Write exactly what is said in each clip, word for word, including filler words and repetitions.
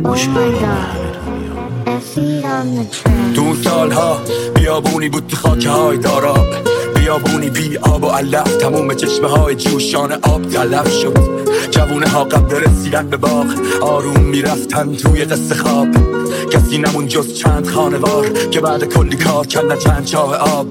تو اون سالها بیابونی بود تو خاکه های داراب، بیابونی بی آب و علف، تموم چشمه های جوشان آب تلف شد. جوونه ها قبل رسیدن به باغ آروم میرفتن توی قصه خواب، کسی نمون جز چند خانوار که بعد کلی کار کندن چند چاه آب.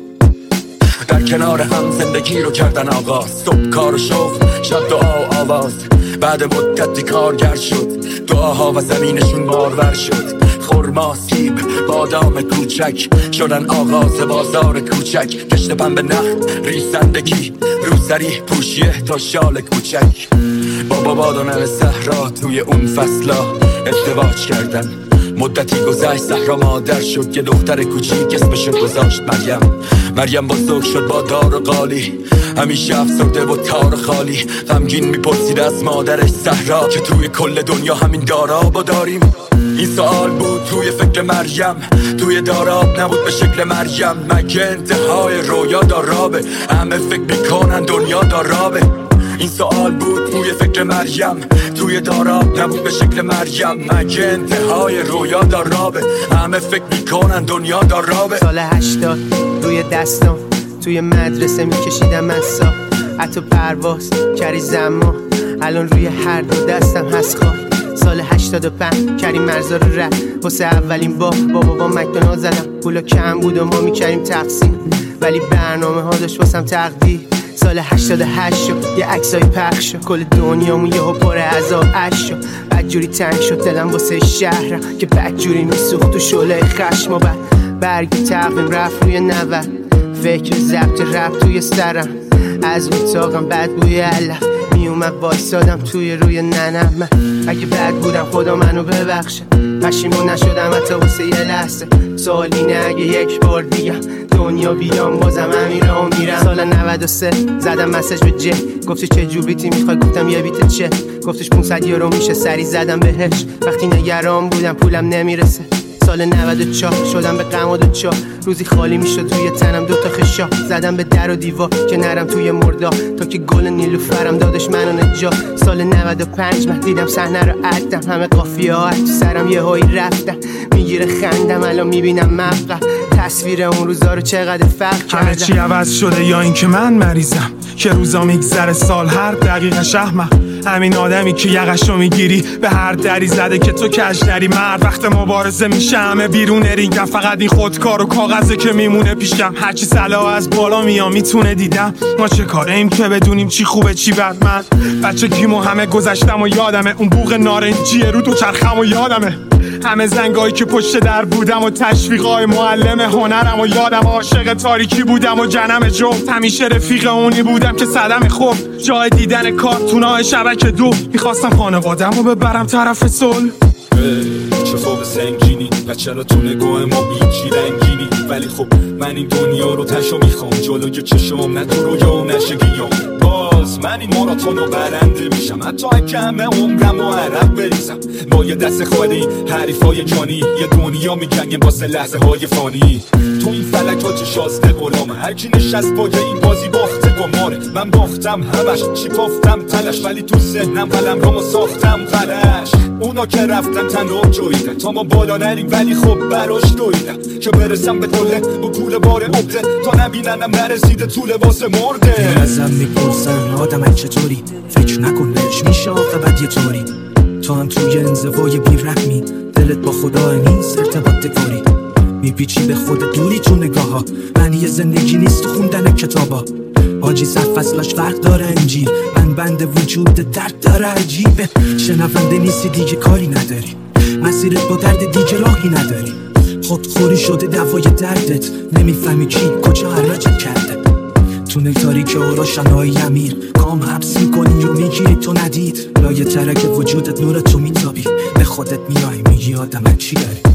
در کنار هم زندگی رو کردن آغاز، صبح کار و شغل، شب دعا و آواز. بعد مدتی کارگر شد، دعاها و زمینشون بارور شد. خرما، سیب، بادام کوچک شدن آغاز بازار کوچک. کشت پنبه نخل، ریسندگی، روسری، پوشیه تا شال کوچک. بابا بادانه صحرا توی اون فصلا ازدواج کردن. مدتی گذشت صحرا مادر شد، یه دختر کوچیک اسمشو گذاشت مریم. مریم بزرگ شد با دار و قالی، همیشه افسرده و تار خالی. غمگین میپرسید از مادرش صحرا که توی کل دنیا همین دارابو داریم. این سوال بود توی فکر مریم، توی داراب نبود به شکل مریم. مگه انتهای رویا دارابه؟ همه فکر میکنن دنیا دارابه. این سوال بود توی فکر مریم، توی داراب نبود به شکل مریم. مگه انتهای رویا دارابه؟ همه فکر میکنن دنیا دارابه. سال هشتاد روی دستم توی مدرسه میکشیدم مسا، حتی پرواز کری زمان الان روی هر دو دستم هست خواهی. سال هشتاد و پنج کریم مرزا رو رد واسه اولین بار با بابا مکدونالد زدم. پولا کم بود و ما میکردیم تقسیم، ولی برنامه ها داشت واسم تقدیر. سال هشتاد و هشت شد یه عکسای پخش شد، کل دنیامون یهو پر عذاب عشق شد. بدجوری تنگ شد دلم واسه شهرم که بدجوری میسوخت تو شعله خشم. و بعد برگ تقویم رفت روی نود، فکر ضبط رفت توی سرم. از اتاقم بد بوی علف میومد وایسادم توی روی ننم. من اگه بد بودم خدا منو ببخشه، پشیمون نشدم حتی واسه یه لحظه. سوال اینه اگه یک بار دیگه دنیا بیام بازم همین راه میرم. سال نود و سه زدم مسج به جه، گفتی چه جو بیتی میخوای؟ گفتم یه بیت چه؟ گفتش پونصد یورو میشه. سری زدم بهش وقتی نگران بودم پولم نمیرسه. سال نود و چهار شدم به غم و دوچار، روزی خالی میشد توی تنم دوتا خشا. زدم به در و دیوار که نرم توی مردا، تا که گل نیلوفرم دادش منو نجات. سال نود و پنج من دیدم صحنه رو عدم، همه قافیه ها تو سرم یه هایی رفتن. میگیره خندم الان میبینم مبقى، تصویر اون روزا رو چقدر فرق کردم. همه چی عوض شده یا این که من مریضم که روزا میگذره سال هر دقیقه شهمم. همین آدمی که یقشو میگیری به هر دری زده که تو کج نری. مرد وقت مبارزه میشه همه بیرون رینگم، فقط این خودکار و کاغذه که میمونه پیشم. هرچی صلاح از بالا میام میتونه دیدم ما چه کاره ایم که بدونیم چی خوبه چی بد. من بچه گیمو همه گذشتم و یادمه، اون بوق نارنجیه رو تو چرخم و یادمه. همه زنگایی که پشت در بودم و تشویقای معلم هنرم و یادم. عاشق تاریکی بودم و جنم جفت، همیشه رفیق اونی بودم که صدم خوب. جای دیدن کارتونای شبکه دو، میخواستم خانوادم رو ببرم طرف صلح. چه خواب سنگینی و چرا تو نگاه ما بیچی رنگینی؟ ولی خب من این دنیا رو تشو میخوام، جلوی چشم نه تو رویا نشگیام. باز من این ماراتون رو برنده میشم، حتی اگه همه عمرم و عرب بریزم. با یه دست خالی حریفای جانی یه دنیا میجنگیم واسه لحظه های فانی. تو این فلک ها چه شازده غلامه، هرکی نشست با این بازی باخته گماره. من باختم همش چی گفتم تلش، ولی تو ذهنم قلم رامو ساختم غلش. اونا که رفتن تنها جویدن تا ما بالا نریم، ولی خب براش دویدن که برسم به قله با کوله بار عبده. تا نبیننم نرسیده طول واسه مرده. ازم میپرسن آدم چطوری، فکر نکن بهش میشه آخه بد یه طوری. تو هم توی انزوای بیرحمی، دلت با خدا نیست ارتباط دکاری. میپیچی به خود دوری تو نگاه ها، معنی زندگی نیست تو خوندن کتابا. آجی صد فصلاش فرق داره انجیل، من بند وجود درد داره عجیبه. شنونده نیستی دیگه کاری نداری، مسیرت با درد دیگه راهی نداری. خودخوری شده دوای دردت، نمیفهمی کی کجا حراجت کرده. تو نگتاریک و روشنایی امیر کام حبس میکنی و میگیری تو ندید. لایه ترک وجودت نور تو میتابی، به خودت میای میگی آدم چی داری.